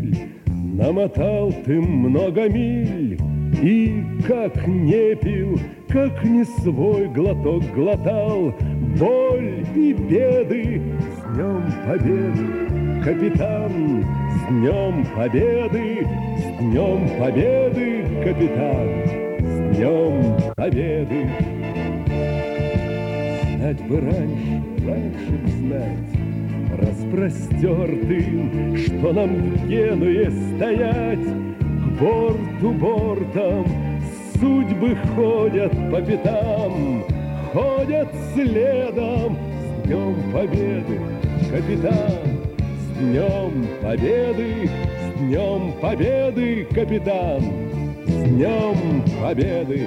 пыль. Намотал ты много миль, и как не пил, как не свой глоток глотал, боль и беды. С Днем Победы, капитан! С Днем Победы! С Днем Победы, капитан! С Днем Победы! Знать бы раньше б знать, распростертым, что нам в Генуе стоять. К борту бортом судьбы ходят по пятам, ходят следом. С Днем Победы, капитан! С Днем Победы! С Днем Победы, капитан! С Днем Победы!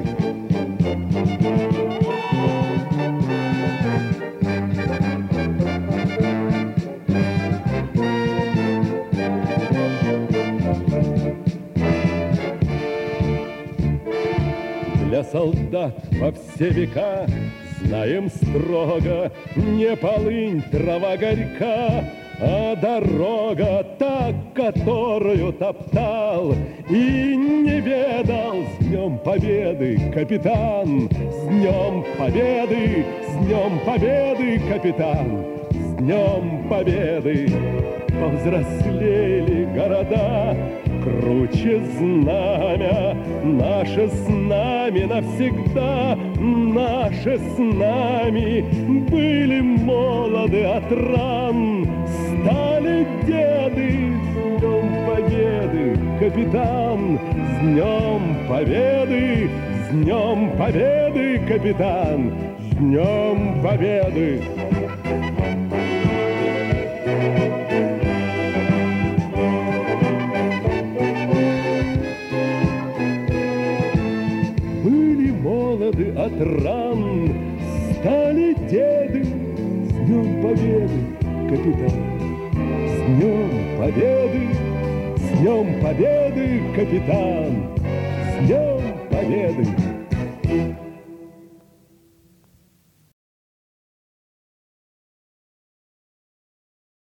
Для солдат во все века знаем строго: не полынь, трава горька, а дорога та, которую топтал и не ведал. С Днем Победы, капитан! С Днем Победы! С Днем Победы, капитан! С Днем Победы! Повзрослели города, круче знамя, наше с нами навсегда, наше с нами. Были молоды от ран, стали деды. С Днем Победы, капитан! С Днем Победы! С Днем Победы, капитан! С Днем Победы! Молоды от ран, стали деды. С Днем Победы, капитан! С Днем Победы! С Днем Победы, капитан! С Днем Победы!